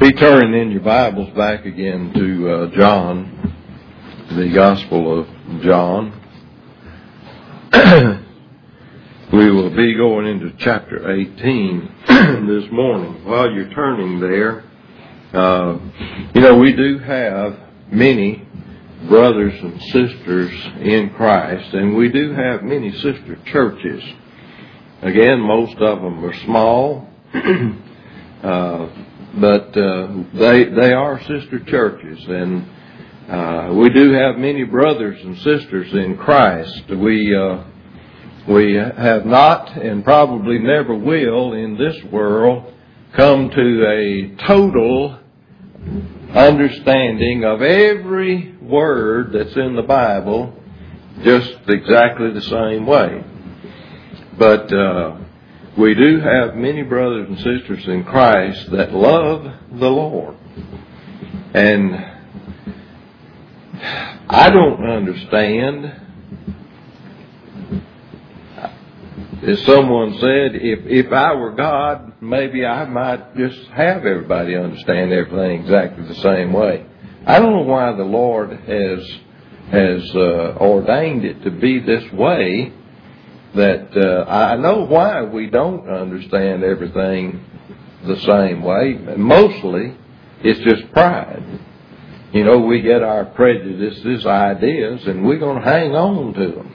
Be turning in your Bibles back again to John, the Gospel of John. We will be going into chapter 18 this morning. While you're turning there, we do have many brothers and sisters in Christ, and we do have many sister churches. Again, most of them are small, but they are sister churches, and we do have many brothers and sisters in Christ. We have not, and probably never will in this world, come to a total understanding of every word that's in the Bible just exactly the same way. But we do have many brothers and sisters in Christ that love the Lord. And I don't understand. As someone said, if I were God, maybe I might just have everybody understand everything exactly the same way. I don't know why the Lord has ordained it to be this way. That I know why we don't understand everything the same way. Mostly, it's just pride. We get our prejudices, ideas, and we're going to hang on to them.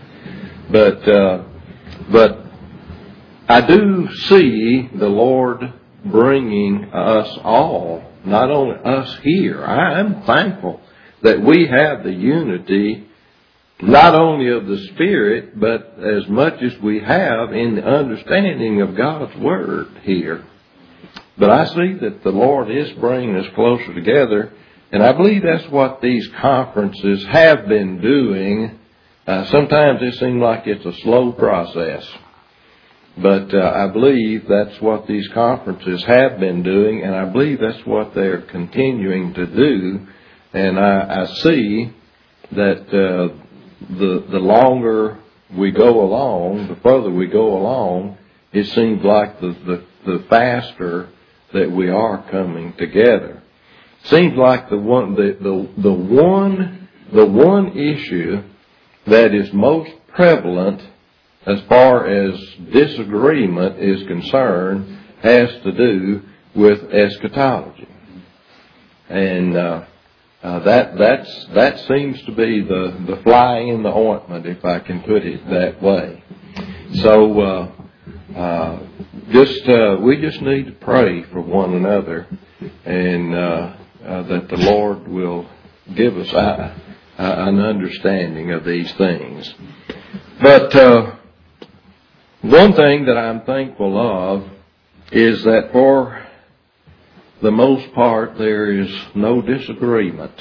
But I do see the Lord bringing us all, not only us here. I'm thankful that we have the unity not only of the Spirit, but as much as we have in the understanding of God's Word here. But I see that the Lord is bringing us closer together, and I believe that's what these conferences have been doing. Sometimes it seems like it's a slow process, but I believe that's what these conferences have been doing, and I believe that's what they're continuing to do. And I see that the longer we go along, the further we go along, it seems like the faster that we are coming together. Seems like the one issue that is most prevalent as far as disagreement is concerned has to do with eschatology, and that seems to be the fly in the ointment, if I can put it that way. So we just need to pray for one another, and that the Lord will give us an understanding of these things. But one thing that I'm thankful of is that for the most part, there is no disagreement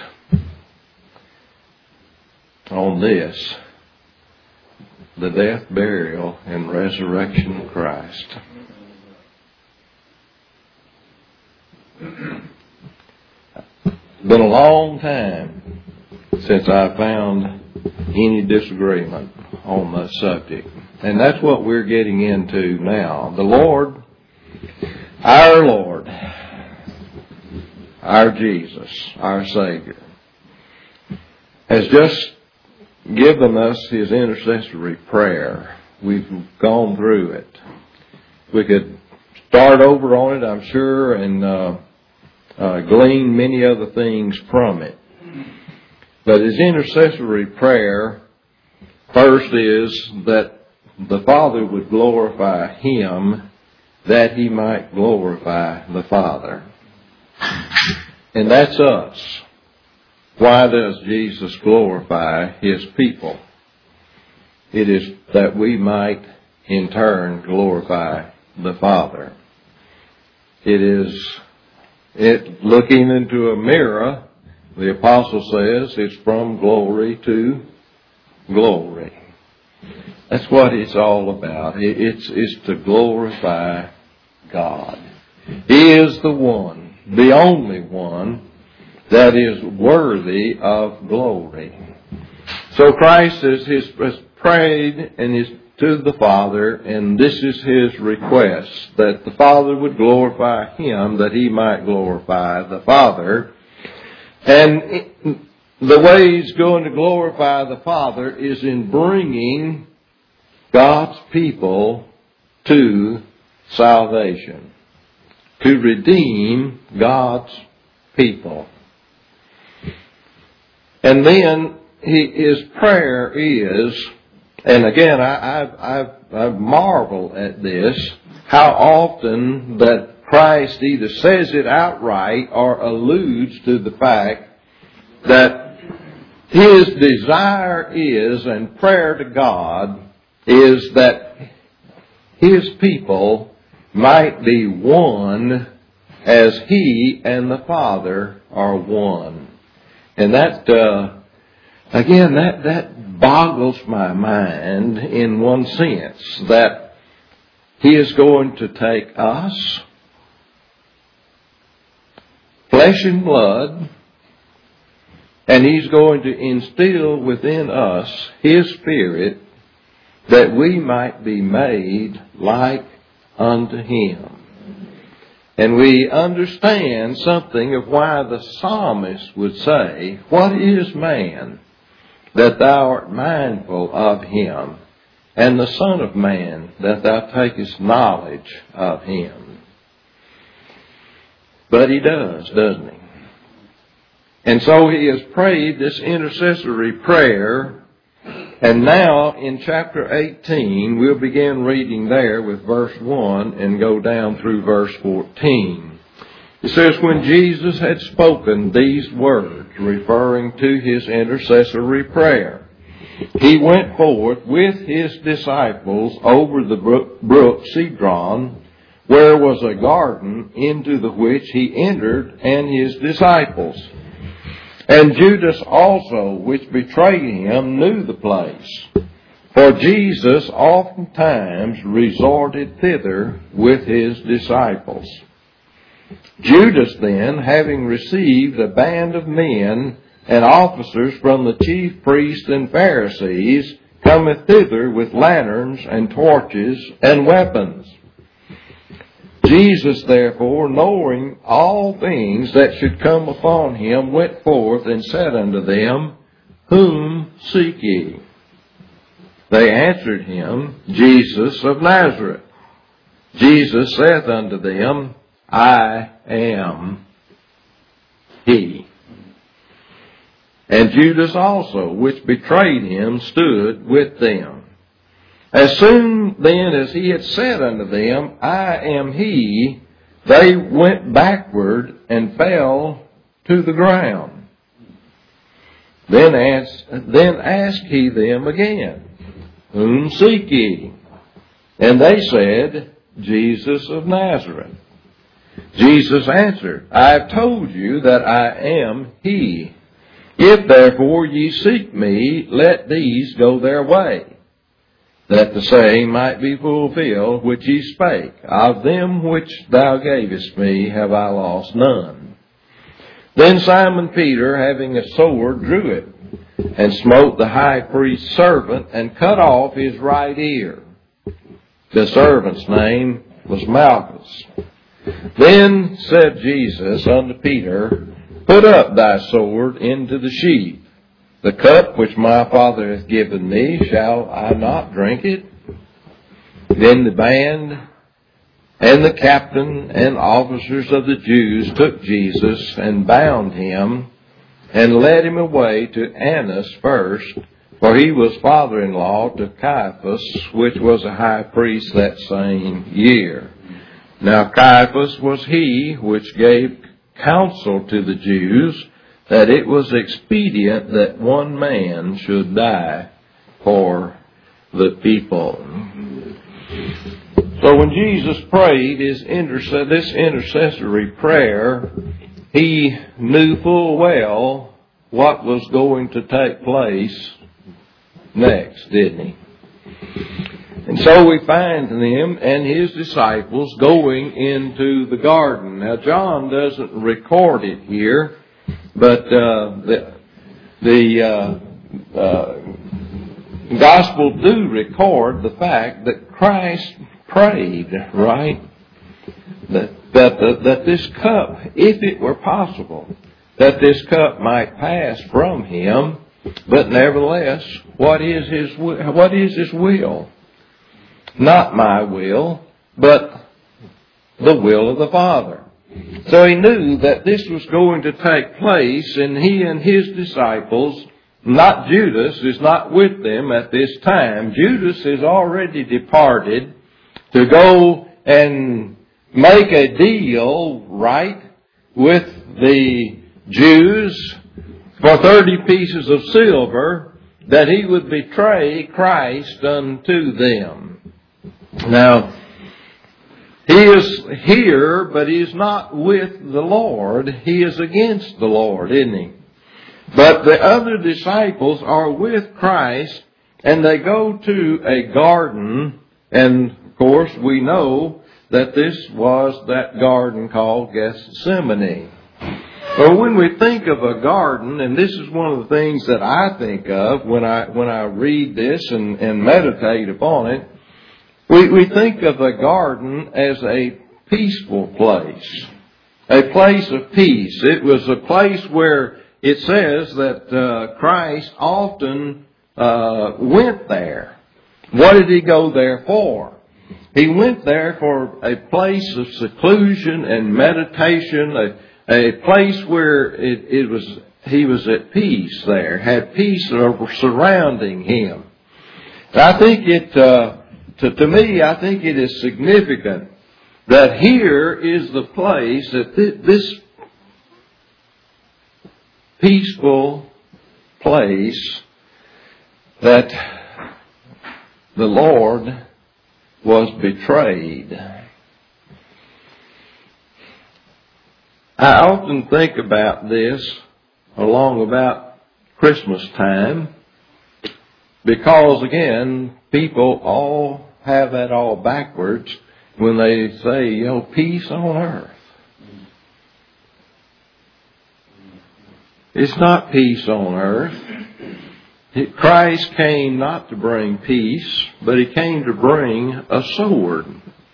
on this, the death, burial, and resurrection of Christ. It's been a long time since I found any disagreement on that subject. And that's what we're getting into now. The Lord, our Jesus, our Savior, has just given us His intercessory prayer. We've gone through it. We could start over on it, I'm sure, and glean many other things from it. But His intercessory prayer first is that the Father would glorify Him, that He might glorify the Father. And that's us. Why does Jesus glorify His people? It is that we might, in turn, glorify the Father. It is looking into a mirror. The Apostle says it's from glory to glory. That's what it's all about. It's to glorify God. He is the one, the only one, that is worthy of glory. So Christ has prayed and is to the Father, and this is his request, that the Father would glorify him, that he might glorify the Father. And the way he's going to glorify the Father is in bringing God's people to salvation, to redeem God's people. And then his prayer is, and again, I marvel at this, how often that Christ either says it outright or alludes to the fact that his desire is, and prayer to God is, that his people might be one as he and the Father are one. And that, again, that boggles my mind in one sense, that he is going to take us, flesh and blood, and he's going to instill within us his Spirit, that we might be made like unto him. And we understand something of why the psalmist would say, "What is man, that thou art mindful of him, and the Son of Man, that thou takest knowledge of him?" But he does, doesn't he? And so he has prayed this intercessory prayer. And now in chapter 18, we'll begin reading there with verse 1 and go down through verse 14. It says, "When Jesus had spoken these words," referring to his intercessory prayer, "he went forth with his disciples over the brook Cedron, where was a garden, into the which he entered, and his disciples. And Judas also, which betrayed him, knew the place. For Jesus oftentimes resorted thither with his disciples. Judas then, having received a band of men and officers from the chief priests and Pharisees, cometh thither with lanterns and torches and weapons. Jesus, therefore, knowing all things that should come upon him, went forth and said unto them, Whom seek ye? They answered him, Jesus of Nazareth. Jesus saith unto them, I am he. And Judas also, which betrayed him, stood with them. As soon then as he had said unto them, I am he, they went backward and fell to the ground. Then asked he them again, Whom seek ye? And they said, Jesus of Nazareth. Jesus answered, I have told you that I am he. If therefore ye seek me, let these go their way, that the saying might be fulfilled which ye spake, Of them which thou gavest me have I lost none. Then Simon Peter, having a sword, drew it, and smote the high priest's servant, and cut off his right ear. The servant's name was Malchus. Then said Jesus unto Peter, Put up thy sword into the sheath. The cup which my Father hath given me, shall I not drink it? Then the band and the captain and officers of the Jews took Jesus and bound him and led him away to Annas first, for he was father-in-law to Caiaphas, which was a high priest that same year. Now Caiaphas was he which gave counsel to the Jews, that it was expedient that one man should die for the people. So when Jesus prayed this intercessory prayer, he knew full well what was going to take place next, didn't he? And so we find him and his disciples going into the garden. Now John doesn't record it here, but Gospels do record the fact that Christ prayed, right? That this cup, if it were possible, that this cup might pass from him, but nevertheless, what is his will? Not my will, but the will of the Father. So he knew that this was going to take place, and he and his disciples, not Judas, is not with them at this time. Judas has already departed to go and make a deal, right, with the Jews for 30 pieces of silver that he would betray Christ unto them. Now, he is here, but he is not with the Lord. He is against the Lord, isn't he? But the other disciples are with Christ, and they go to a garden, and of course we know that this was that garden called Gethsemane. Well, when we think of a garden, and this is one of the things that I think of when I read this and meditate upon it, we think of a garden as a peaceful place, a place of peace. It was a place where it says that Christ often went there. What did he go there for? He went there for a place of seclusion and meditation, a place where he was at peace there, had peace surrounding him. And I think to me, I think it is significant that here is the place that this peaceful place that the Lord was betrayed. I often think about this along about Christmas time because, again, people all have that all backwards when they say, peace on earth. It's not peace on earth. Christ came not to bring peace, but he came to bring a sword.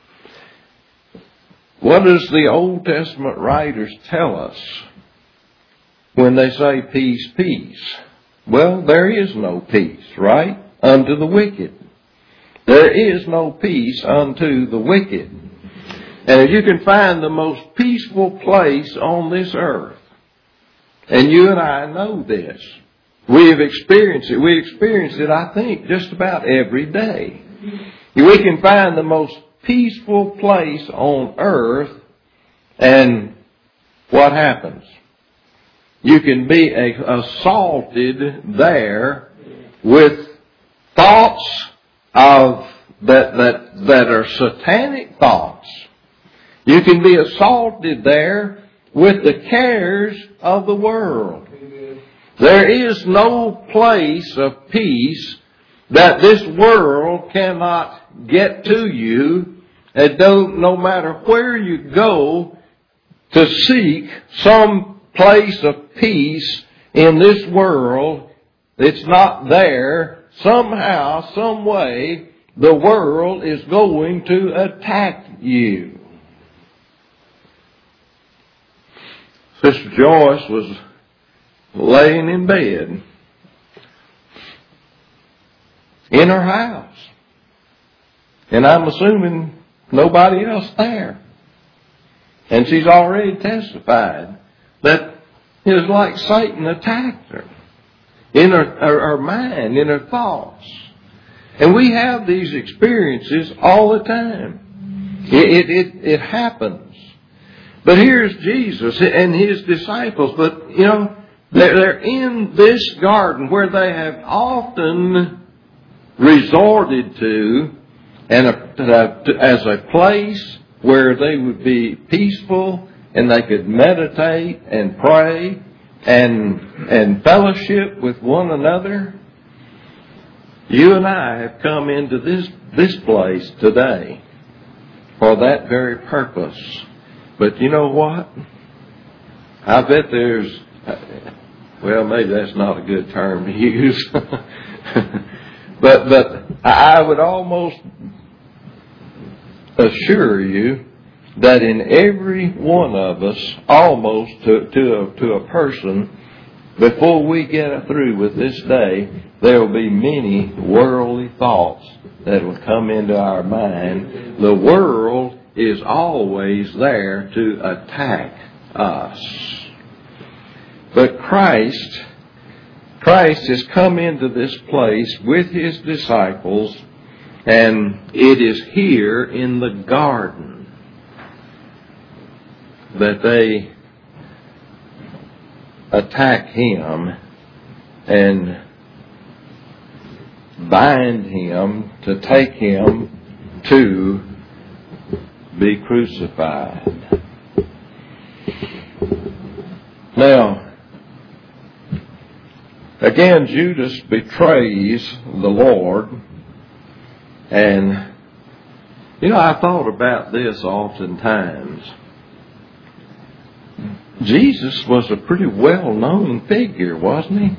What does the Old Testament writers tell us when they say peace, peace? Well, there is no peace, right? Unto the wicked. There is no peace unto the wicked. And if you can find the most peaceful place on this earth, and you and I know this, we have experienced it. We experience it, I think, just about every day. We can find the most peaceful place on earth, and what happens? You can be assaulted there with thoughts of that are satanic thoughts. You can be assaulted there with the cares of the world. There is no place of peace that this world cannot get to you, and no matter where you go to seek some place of peace in this world, it's not there. Somehow, some way, the world is going to attack you. Sister Joyce was laying in bed in her house. And I'm assuming nobody else there. And she's already testified that it was like Satan attacked her in her mind, in her thoughts. And we have these experiences all the time. It happens. But here's Jesus and his disciples. But, they're in this garden where they have often resorted to as a place where they would be peaceful and they could meditate and pray and fellowship with one another. You and I have come into this place today for that very purpose. But you know what? I bet there's, well, maybe that's not a good term to use. But I would almost assure you that in every one of us, almost to a person, before we get through with this day, there will be many worldly thoughts that will come into our mind. The world is always there to attack us. But Christ has come into this place with His disciples, and it is here in the garden that they attack Him and bind Him to take Him to be crucified. Now, again, Judas betrays the Lord, and I thought about this oftentimes. Jesus was a pretty well-known figure, wasn't he?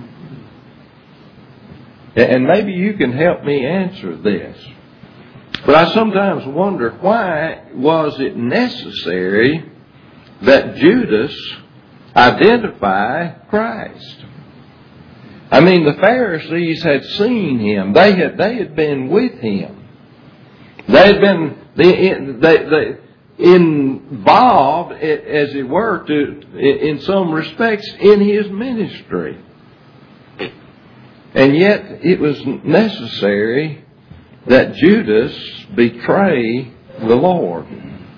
And maybe you can help me answer this. But I sometimes wonder, why was it necessary that Judas identify Christ? I mean, the Pharisees had seen Him. They had been with Him. They had been involved, as it were, in some respects, in His ministry. And yet, it was necessary that Judas betray the Lord.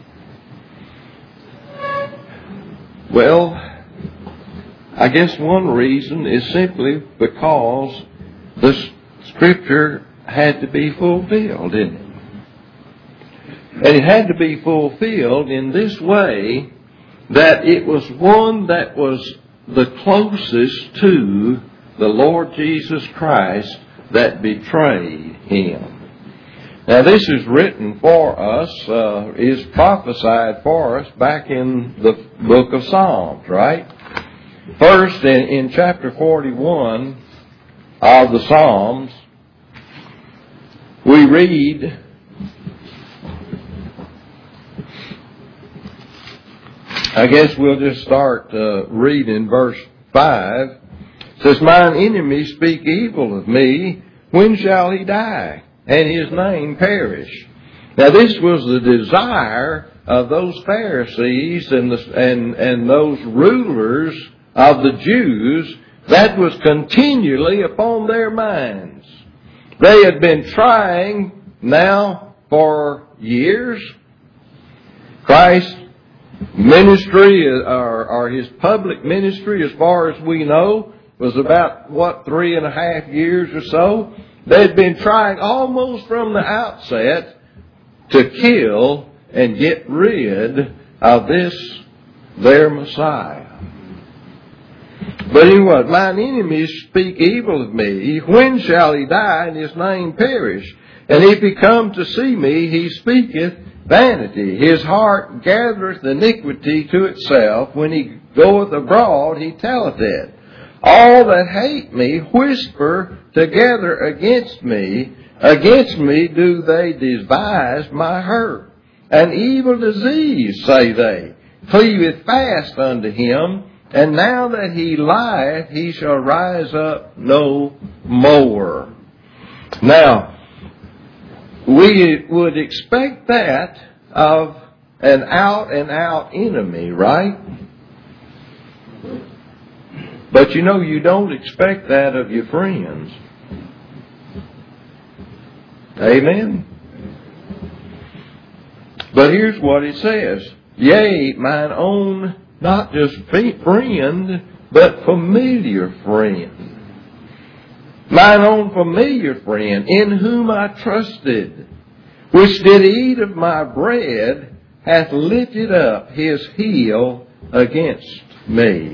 Well, I guess one reason is simply because the Scripture had to be fulfilled, didn't it? And it had to be fulfilled in this way, that it was one that was the closest to the Lord Jesus Christ that betrayed Him. Now this is written for us, is prophesied for us back in the book of Psalms, right? First, in chapter 41 of the Psalms, we read, I guess we'll just start reading verse 5. It says, "Mine enemies speak evil of me. When shall he die, and his name perish?" Now this was the desire of those Pharisees and those rulers of the Jews. That was continually upon their minds. They had been trying now for years. Christ's ministry, or His public ministry, as far as we know, was about, 3.5 years or so. They had been trying almost from the outset to kill and get rid of this, their Messiah. But anyway, "Mine enemies speak evil of me. When shall he die, and his name perish? And if he come to see me, he speaketh vanity. His heart gathereth iniquity to itself. When he goeth abroad, he telleth it. All that hate me whisper together against me. Against me do they devise my hurt. An evil disease, say they, cleaveth fast unto him. And now that he lieth, he shall rise up no more." Now, we would expect that of an out-and-out enemy, right? But you don't expect that of your friends. Amen? But here's what it says. "Yea, mine own, not just friend, but familiar friend. Mine own familiar friend, in whom I trusted, which did eat of my bread, hath lifted up his heel against me."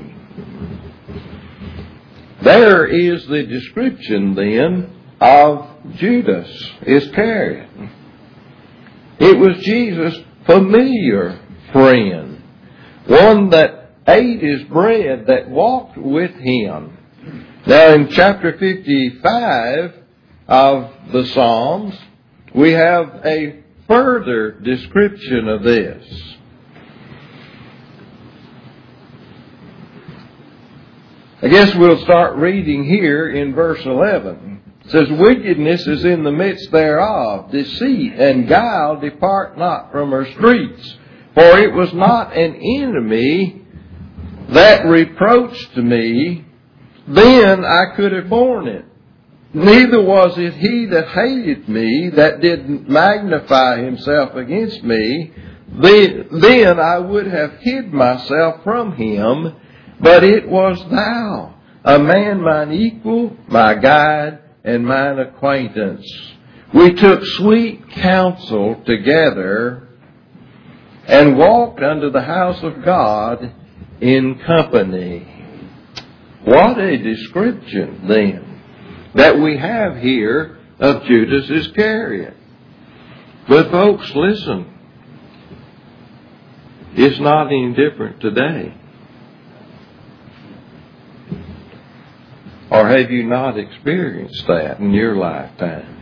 There is the description then of Judas Iscariot. It was Jesus' familiar friend, one that ate his bread, that walked with him. Now in chapter 55, of the Psalms, we have a further description of this. I guess we'll start reading here in verse 11. It says, wickedness is in the midst thereof, deceit and guile depart not from her streets. For it was not an enemy that reproached me, then I could have borne it. Neither was it he that hated me, that did magnify himself against me. Then I would have hid myself from him. But it was thou, a man mine equal, my guide, and mine acquaintance. We took sweet counsel together, and walked unto the house of God in company. What a description, then, that we have here of Judas Iscariot. But folks, listen. It's not any different today. Or have you not experienced that in your lifetime?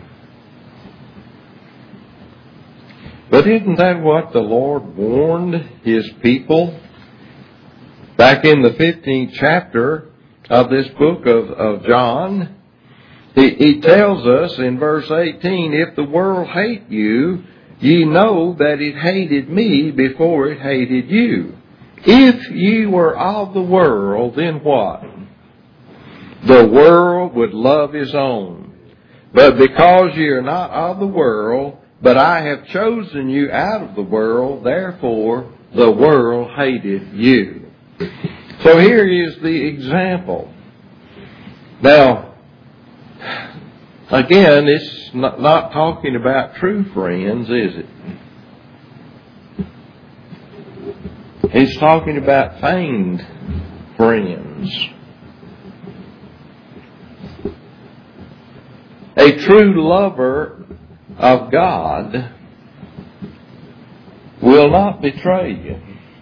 But isn't that what the Lord warned His people? Back in the 15th chapter of this book of John, He tells us in verse 18, if the world hate you, ye know that it hated me before it hated you. If ye were of the world, then what? The world would love his own. But because ye are not of the world, but I have chosen you out of the world, therefore the world hated you. So here is the example. Now, again, it's not talking about true friends, is it? It's talking about feigned friends. A true lover of God will not betray you.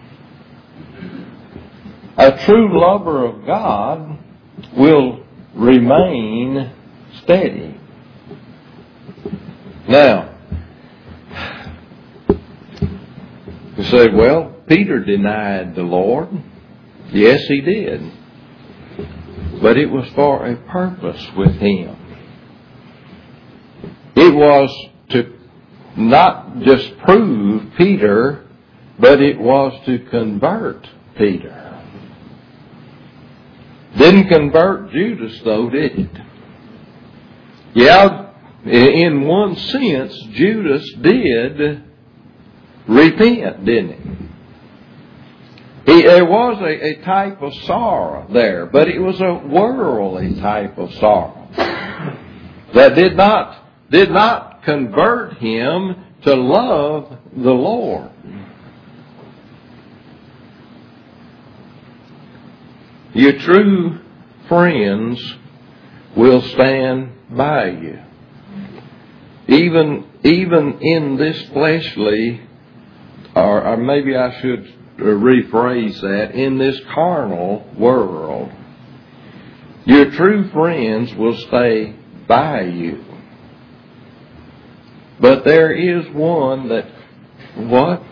A true lover of God will remain steady. Now, you say, well, Peter denied the Lord. Yes, he did. But it was for a purpose with him. It was to not just prove Peter, but it was to convert Peter. Didn't convert Judas, though, did it? Yeah, in one sense, Judas did repent, didn't he? There was a type of sorrow there, but it was a worldly type of sorrow that did not convert him to love the Lord. Your true friends will stand by you. Even in this fleshly, or maybe I should rephrase that, in this carnal world, your true friends will stay by you. But there is one that, what?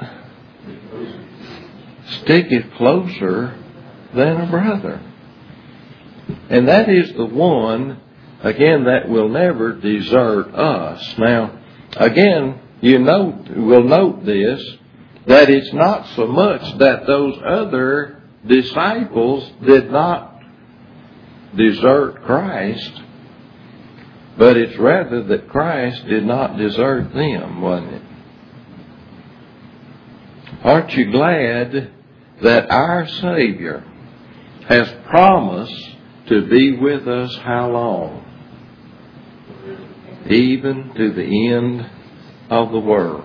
Sticketh closer than a brother. And that is the one, again, that will never desert us. Now, again, we'll note this, that it's not so much that those other disciples did not desert Christ, but it's rather that Christ did not desert them, wasn't it? Aren't you glad that our Savior has promised to be with us how long? Even to the end of the world.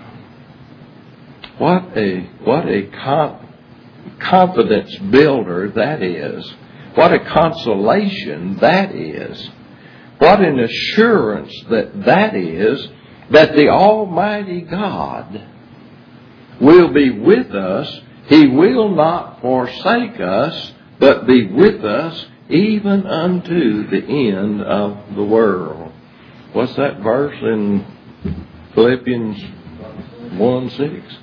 What a confidence builder that is. What a consolation that is. What an assurance that is, that the Almighty God will be with us. He will not forsake us, but be with us even unto the end of the world. what's that verse in Philippians 1:6?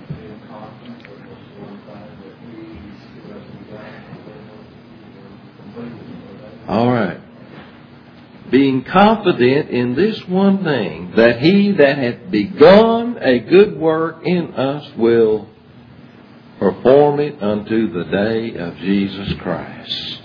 All right. Being confident in this one thing, that he that hath begun a good work in us will perform it unto the day of Jesus Christ.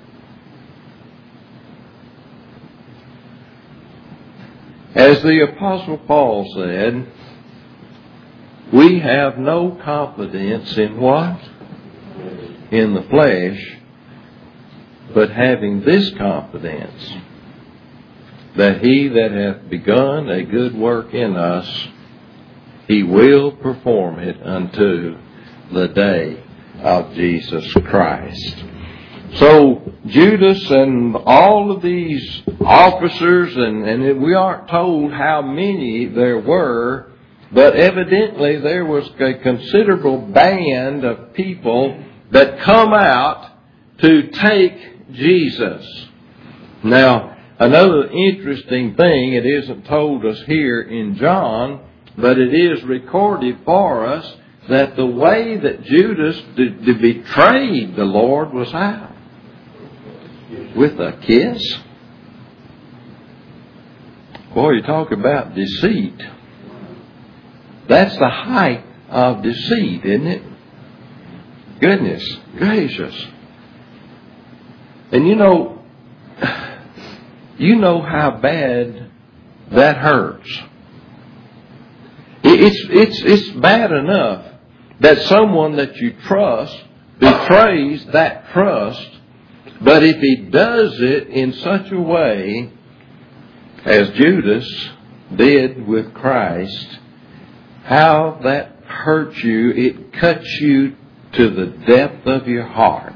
As the Apostle Paul said, we have no confidence in what? In the flesh, but having this confidence, that he that hath begun a good work in us, he will perform it unto the day of Jesus Christ. So Judas and all of these officers, and we aren't told how many there were, but evidently there was a considerable band of people that come out to take Jesus. Now, another interesting thing, it isn't told us here in John, but it is recorded for us that the way that Judas betrayed the Lord was how? With a kiss? Boy, you talk about deceit. That's the height of deceit, isn't it? Goodness gracious. And you know how bad that hurts. It's bad enough that someone that you trust betrays that trust, but if he does it in such a way as Judas did with Christ, how that hurts you, it cuts you to the depth of your heart.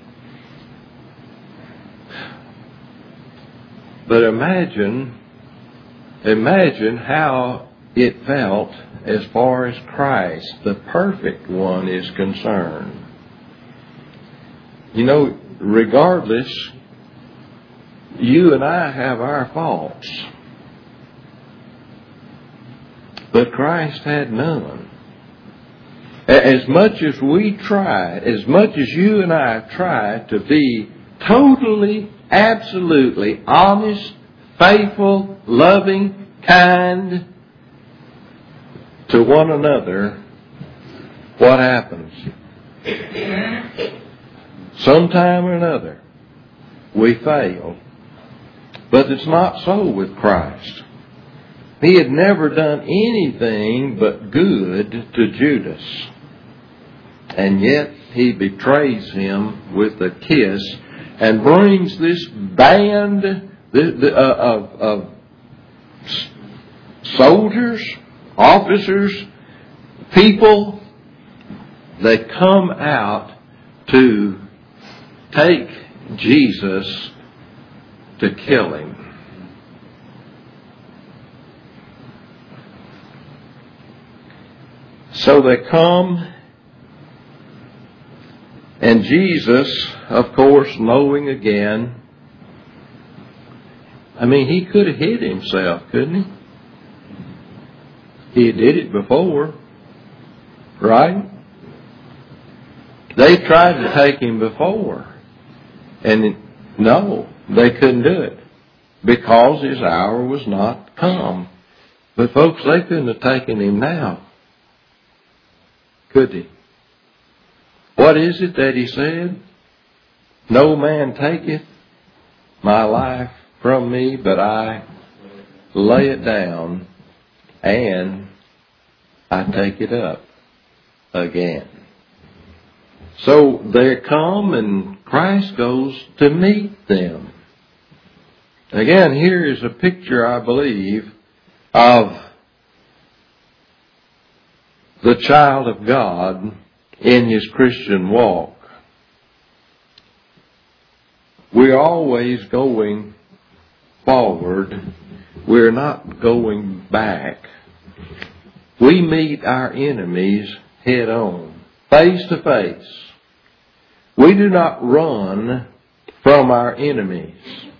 But imagine how it felt as far as Christ, the perfect one, is concerned. You know, regardless, you and I have our faults. But Christ had none. As much as we try, as much as you and I try to be totally, absolutely honest, faithful, loving, kind to one another, what happens? Sometime or another, we fail. But it's not so with Christ. He had never done anything but good to Judas. And yet he betrays him with a kiss and brings this band of soldiers, officers, people, they come out to take Jesus to kill him. So they come, and Jesus, of course, knowing again, I mean, he could have hid himself, couldn't he? He did it before, right? They tried to take him before, and no, they couldn't do it because his hour was not come. But folks, they couldn't have taken him now, could he? What is it that he said? No man taketh my life from me, but I lay it down and I take it up again. So they come and Christ goes to meet them. Again, here is a picture, I believe, of the child of God in his Christian walk. We're always going forward. We're not going back. We meet our enemies head on, face to face. We do not run from our enemies.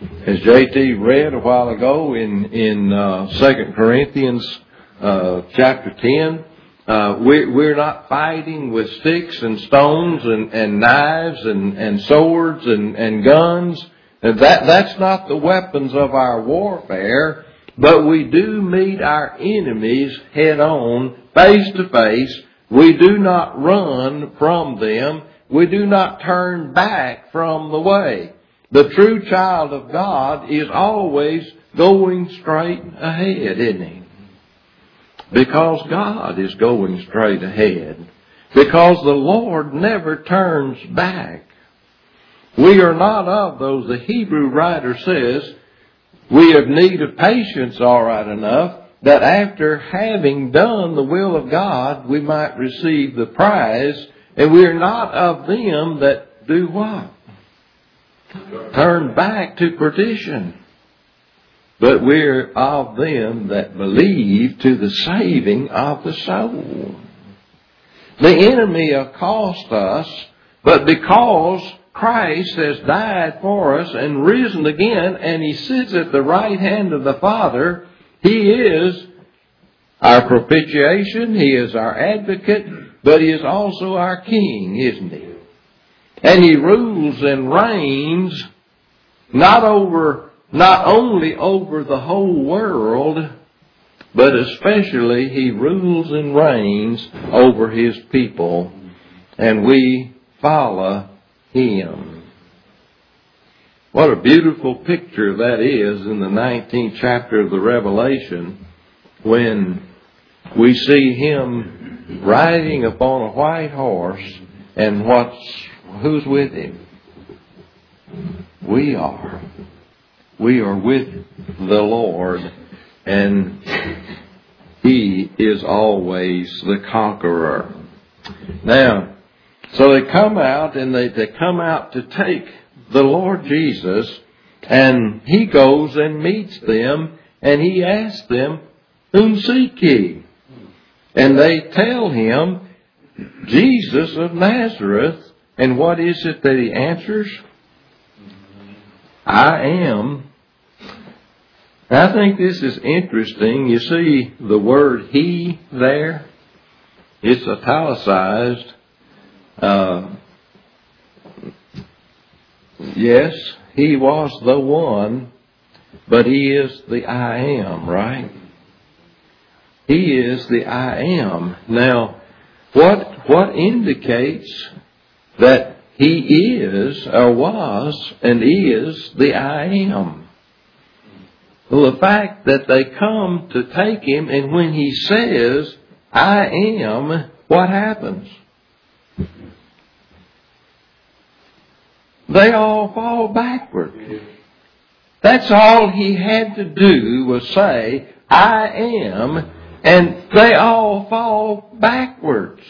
As J.T. read a while ago in 2 Corinthians chapter 10, we're not fighting with sticks and stones and knives and swords and guns. That's not the weapons of our warfare, but we do meet our enemies head on, face to face. We do not run from them. We do not turn back from the way. The true child of God is always going straight ahead, isn't he? Because God is going straight ahead. Because the Lord never turns back. We are not of those. The Hebrew writer says, we have need of patience, all right enough, that after having done the will of God, we might receive the prize. And we are not of them that do what? Turn back to perdition. But we're of them that believe to the saving of the soul. The enemy accosts us, but because Christ has died for us and risen again, and He sits at the right hand of the Father, He is our propitiation, He is our advocate, but He is also our King, isn't He? And He rules and reigns not only over the whole world, but especially He rules and reigns over His people, and we follow Him. What a beautiful picture that is in the 19th chapter of the Revelation, when we see Him riding upon a white horse, and who's with Him? We are. We are with the Lord, and He is always the conqueror. Now, so they come out, and they come out to take the Lord Jesus, and He goes and meets them, and He asks them, "Whom seek ye?" And they tell Him, "Jesus of Nazareth." And what is it that He answers? "I am." I think this is interesting. You see the word He there? It's italicized. Yes, He was the one, but He is the I am, right? He is the I am. Now, what indicates that He is, or was, and is the I am? Well, the fact that they come to take Him, and when He says, "I am," what happens? They all fall backward. That's all He had to do was say, "I am," and they all fall backwards.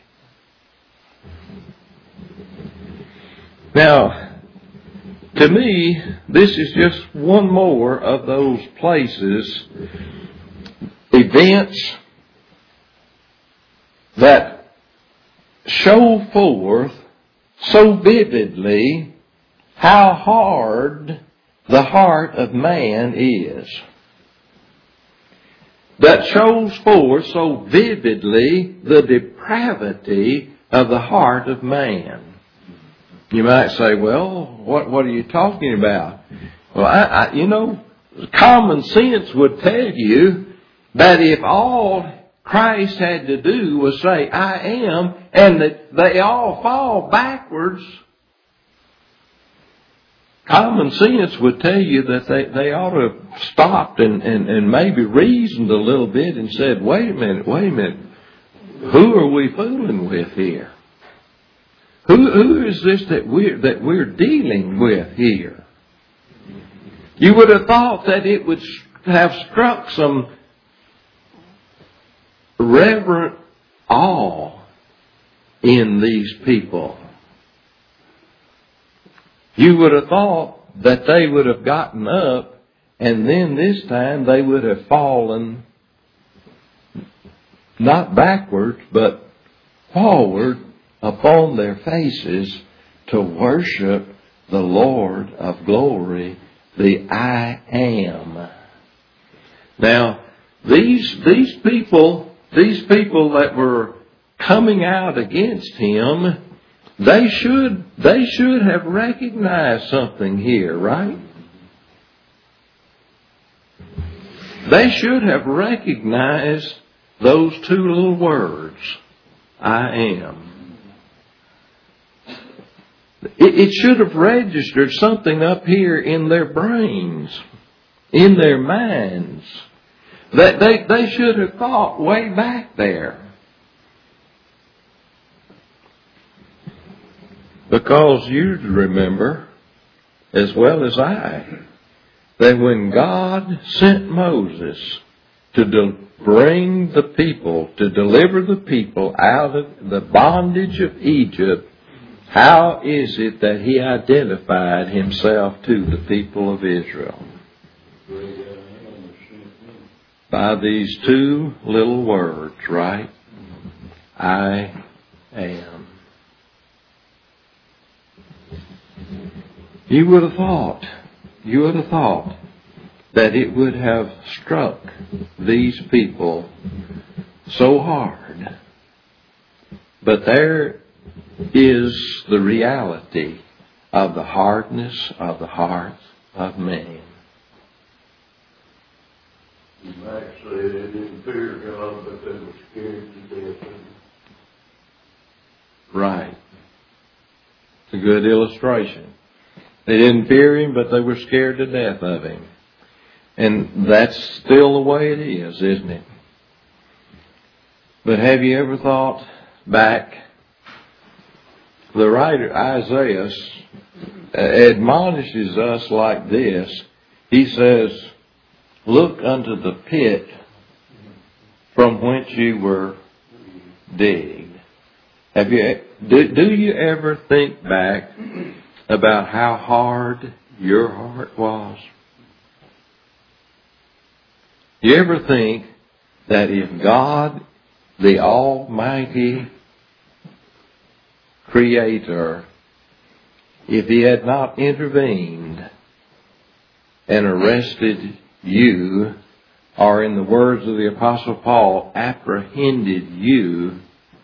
Now, to me, this is just one more of those places, events that show forth so vividly how hard the heart of man is. That shows forth so vividly the depravity of the heart of man. You might say, well, what are you talking about? Well, common sense would tell you that if all Christ had to do was say, "I am," and that they all fall backwards, common sense would tell you that they ought to have stopped and maybe reasoned a little bit and said, wait a minute, who are we fooling with here? Who is this that we're dealing with here? You would have thought that it would have struck some reverent awe in these people. You would have thought that they would have gotten up, and then this time they would have fallen not backwards but forward upon their faces to worship the Lord of glory the I am. Now, these people that were coming out against him, they should have recognized something here, right? They should have recognized those two little words, I am. It should have registered something up here in their brains, in their minds, that they should have thought way back there. Because you remember, as well as I, that when God sent Moses to bring the people, to deliver the people out of the bondage of Egypt, how is it that he identified himself to the people of Israel? By these two little words, right? I am. You would have thought that it would have struck these people so hard. But there is the reality of the hardness of the heart of man. Actually, they didn't fear God, but they were scared to death. Right. It's a good illustration. They didn't fear him, but they were scared to death of him. And that's still the way it is, isn't it? But have you ever thought back? The writer Isaiah admonishes us like this. He says, look unto the pit from whence you were digged. Do you ever think back about how hard your heart was? You ever think that if God, the Almighty Creator, if He had not intervened and arrested you, or in the words of the Apostle Paul, apprehended you,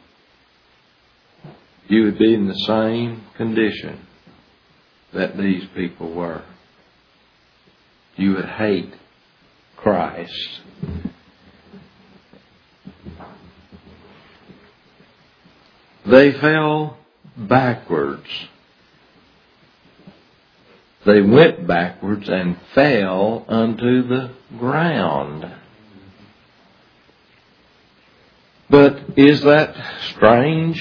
you would be in the same condition that these people were. You would hate Christ. They fell backwards. They went backwards and fell unto the ground. But is that strange?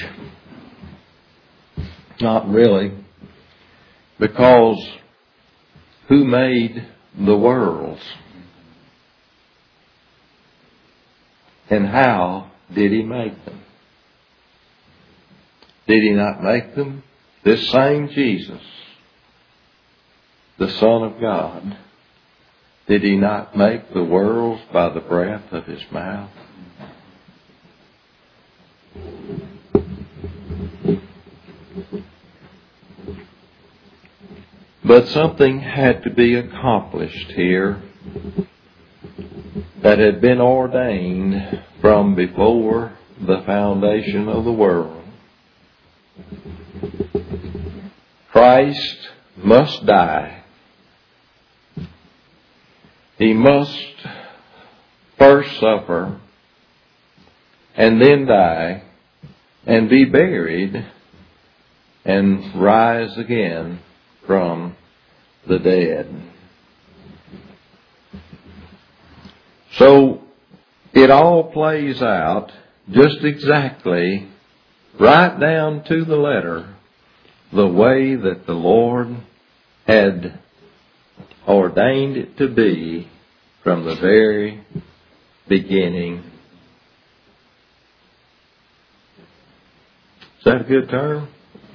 Not really. Because who made the worlds? And how did He make them? Did He not make them? This same Jesus, the Son of God, did He not make the worlds by the breath of His mouth? But something had to be accomplished here that had been ordained from before the foundation of the world. Christ must die. He must first suffer and then die and be buried and rise again from the dead. So it all plays out just exactly, right down to the letter, the way that the Lord had ordained it to be from the very beginning. Is that a good term?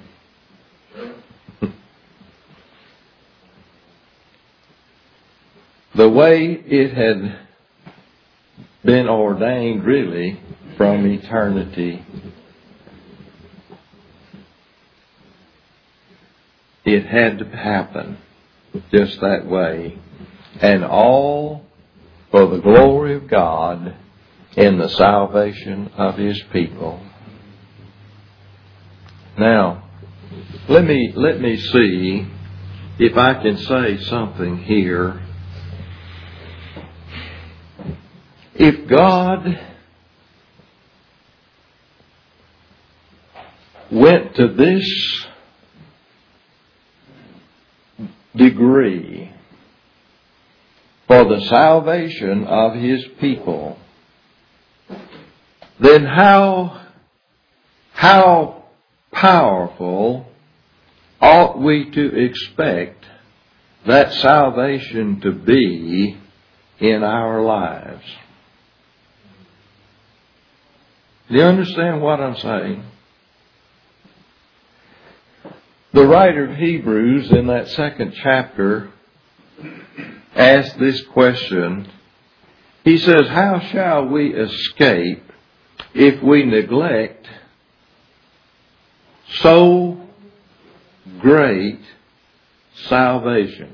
The way it had been ordained really from eternity. It had to happen just that way. And all for the glory of God in the salvation of His people. Now, let me see if I can say something here. If God went to this degree for the salvation of His people, then how powerful ought we to expect that salvation to be in our lives? Do you understand what I'm saying? The writer of Hebrews in that 2nd chapter asked this question. He says, how shall we escape if we neglect so great salvation?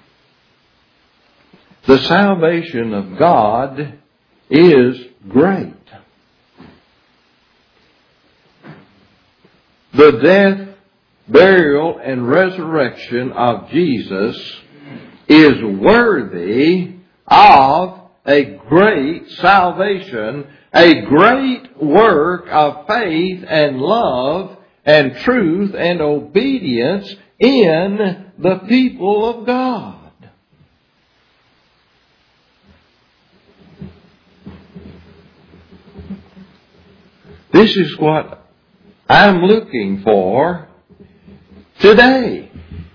The salvation of God is great. The death, burial, and resurrection of Jesus is worthy of a great salvation, a great work of faith and love and truth and obedience in the people of God. This is what I'm looking for today.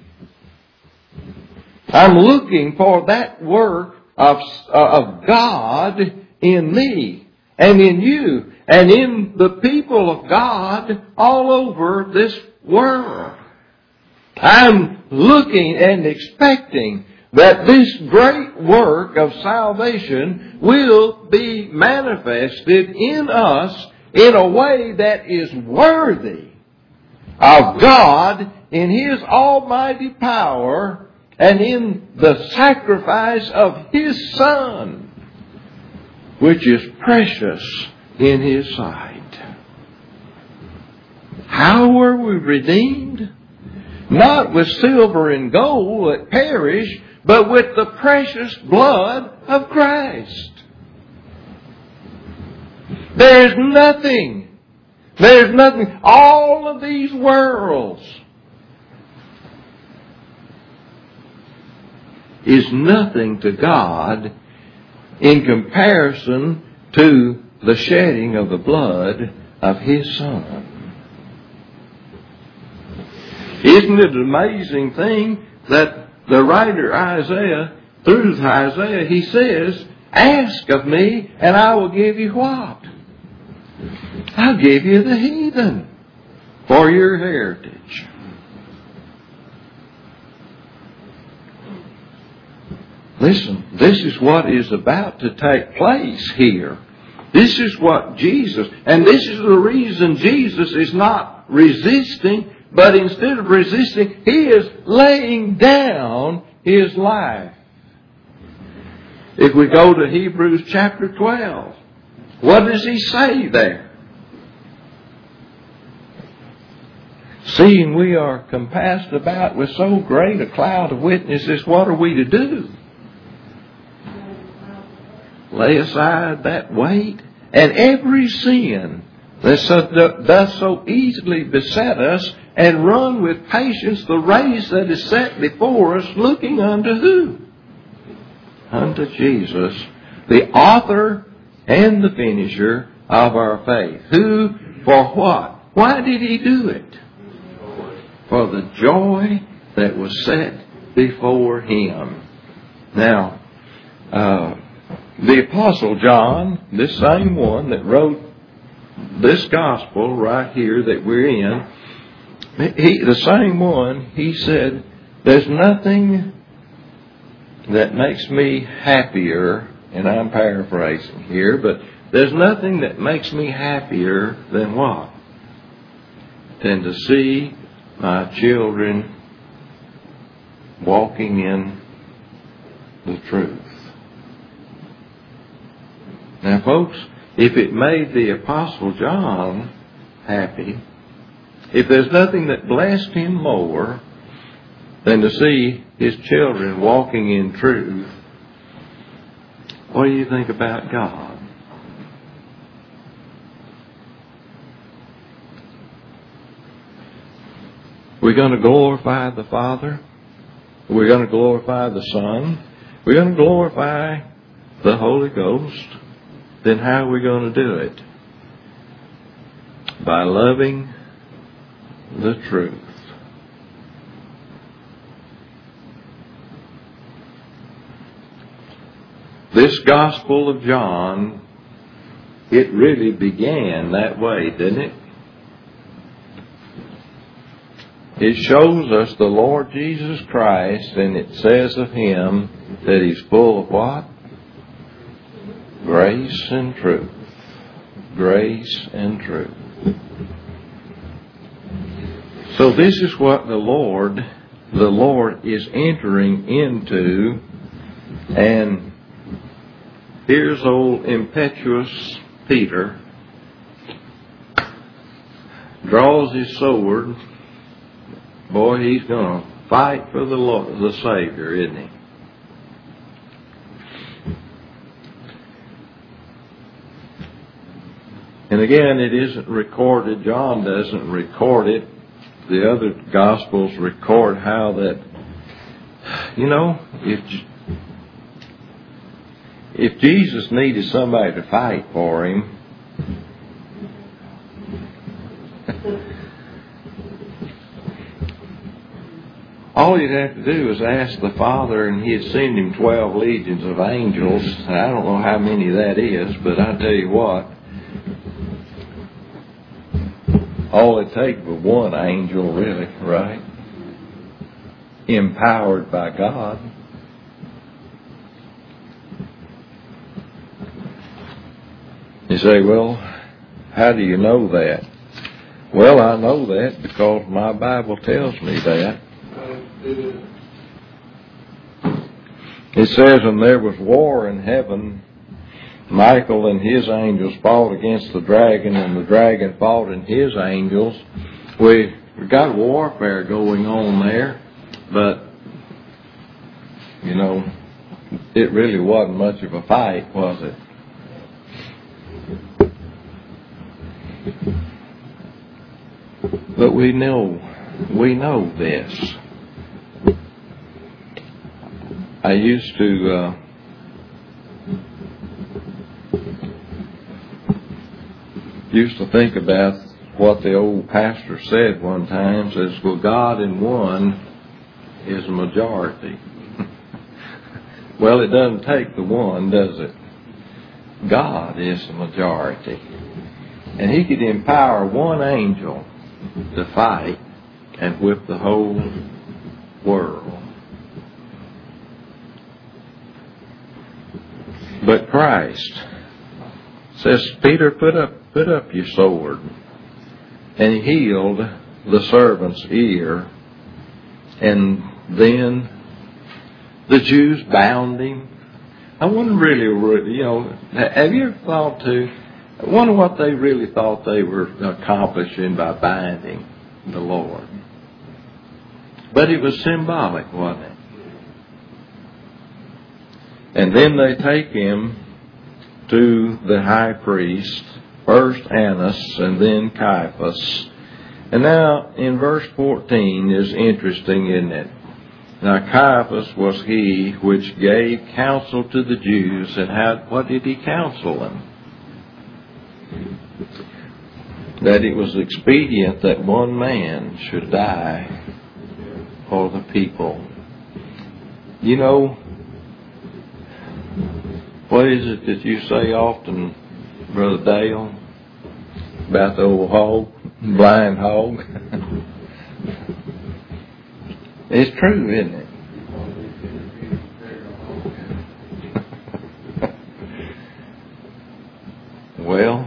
I'm looking for that work of God in me and in you and in the people of God all over this world. I'm looking and expecting that this great work of salvation will be manifested in us in a way that is worthy of God in His almighty power and in the sacrifice of His Son, which is precious in His sight. How were we redeemed? Not with silver and gold that perish, but with the precious blood of Christ. There's nothing. All of these worlds is nothing to God in comparison to the shedding of the blood of His Son. Isn't it an amazing thing that the writer Isaiah, through Isaiah, he says, ask of me and I will give you what? I'll give you the heathen for your heritage. Listen, this is what is about to take place here. This is what Jesus, and this is the reason Jesus is not resisting, but instead of resisting, He is laying down His life. If we go to Hebrews chapter 12, what does He say there? Seeing we are compassed about with so great a cloud of witnesses, what are we to do? Lay aside that weight and every sin that does so easily beset us, and run with patience the race that is set before us, looking unto who? Unto Jesus, the author and the finisher of our faith. Who, for what? Why did He do it? For the joy that was set before Him. Now, the Apostle John, this same one that wrote this gospel right here that we're in, the same one, he said, there's nothing that makes me happier, and I'm paraphrasing here, but there's nothing that makes me happier than what? Than to see my children walking in the truth. Now, folks, if it made the Apostle John happy, if there's nothing that blessed him more than to see his children walking in truth, what do you think about God? We're going to glorify the Father. We're going to glorify the Son. We're going to glorify the Holy Ghost. Then how are we going to do it? By loving the truth. This Gospel of John, it really began that way, didn't it? It shows us the Lord Jesus Christ, and it says of Him that He's full of what? Grace and truth. Grace and truth. So this is what the Lord is entering into, and here's old impetuous Peter, draws his sword. Boy, he's going to fight for the Lord, the Savior, isn't he? And again, it isn't recorded. John doesn't record it. The other Gospels record how that, if Jesus needed somebody to fight for Him, all He'd have to do is ask the Father, and He'd send Him 12 legions of angels. I don't know how many that is, but I tell you what, all it takes was one angel, really, right? Empowered by God. You say, well, how do you know that? Well, I know that because my Bible tells me that. It says, and there was war in heaven. Michael and his angels fought against the dragon, and the dragon fought and his angels. We've got warfare going on there, but, it really wasn't much of a fight, was it? But we know this. I used to think about what the old pastor said one time. Says, well, God in one is a majority. Well, it doesn't take the one, does it? God is the majority. And He could empower one angel to fight and whip the whole world. But Christ says, Peter, put up your sword. And He healed the servant's ear. And then the Jews bound Him. I wonder really, have you ever thought I wonder what they really thought they were accomplishing by binding the Lord. But it was symbolic, wasn't it? And then they take Him to the high priest, first Annas and then Caiaphas. And now in verse 14 is interesting, isn't it? Now Caiaphas was he which gave counsel to the Jews, and what did he counsel them? That it was expedient that one man should die for the people. What is it that you say often, Brother Dale, about the old hog, blind hog? It's true, isn't it? Well,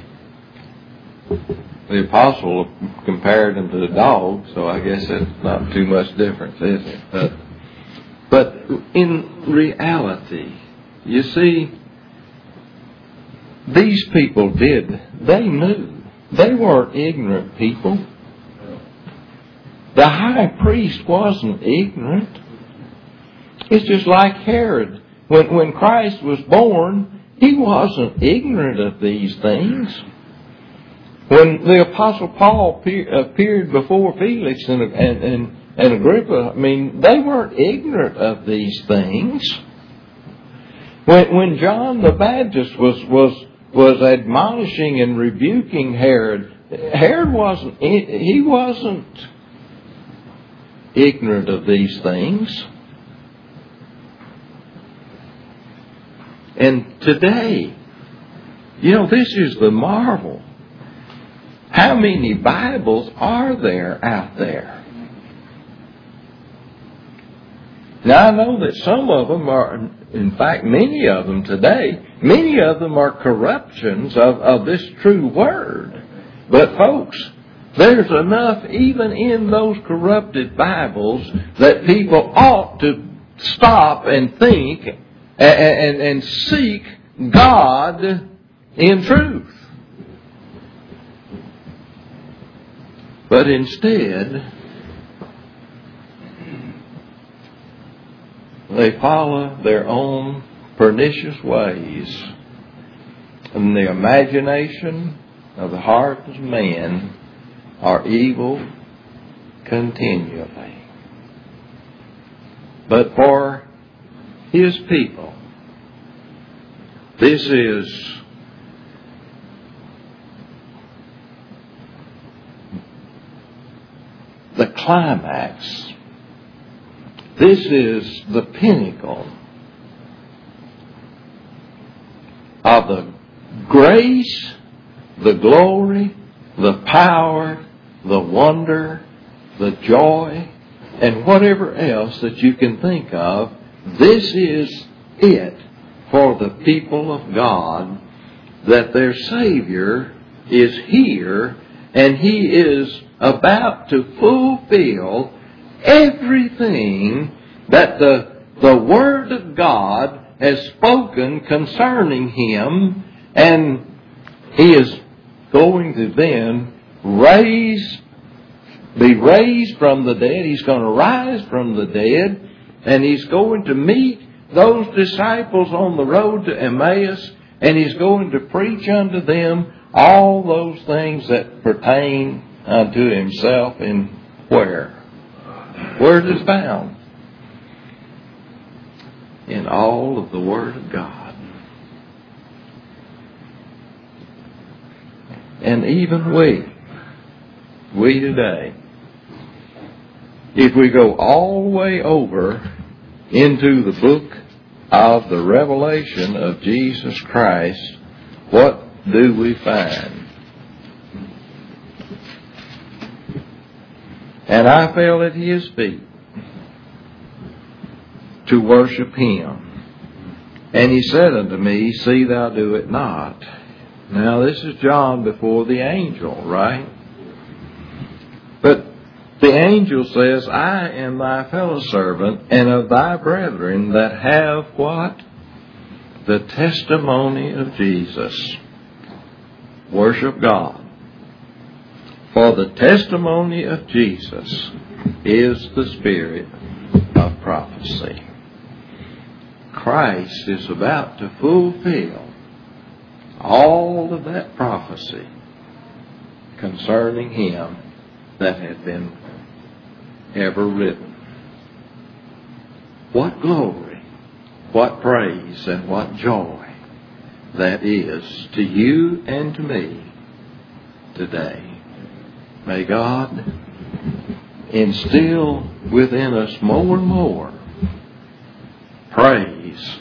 the apostle compared him to the dog, so I guess that's not too much difference, is it? But But in reality, you see, these people they knew. They weren't ignorant people. The high priest wasn't ignorant. It's just like Herod. When Christ was born, he wasn't ignorant of these things. When the Apostle Paul appeared before Felix and Agrippa, they weren't ignorant of these things. When John the Baptist was admonishing and rebuking Herod, Herod wasn't ignorant of these things. And today, this is the marvel. How many Bibles are there out there? Now I know that some of them are, in fact many of them today, many of them are corruptions of this true Word. But folks, there's enough even in those corrupted Bibles that people ought to stop and think and seek God in truth. But instead, they follow their own pernicious ways, and the imagination of the heart of man are evil continually. But for His people, this is the climax. This is the pinnacle of the grace, the glory, the power, the wonder, the joy, and whatever else that you can think of. This is it for the people of God, that their Savior is here and He is about to fulfill everything that the Word of God has spoken concerning Him, and He is going to then be raised from the dead. He's going to rise from the dead, and He's going to meet those disciples on the road to Emmaus, and He's going to preach unto them all those things that pertain unto Himself. And where it is found? In all of the Word of God. And even we today, if we go all the way over into the book of the revelation of Jesus Christ, what do we find? And I fell at His feet to worship Him. And He said unto me, See thou do it not. Now this is John before the angel, right? But the angel says, I am thy fellow servant and of thy brethren that have what? The testimony of Jesus. Worship God. For the testimony of Jesus is the spirit of prophecy. Christ is about to fulfill all of that prophecy concerning Him that had been ever written. What glory, what praise, and what joy that is to you and to me today. May God instill within us more and more praise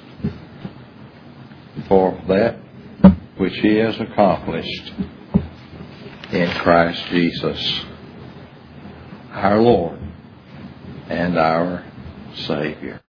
for that which He has accomplished in Christ Jesus, our Lord and our Savior.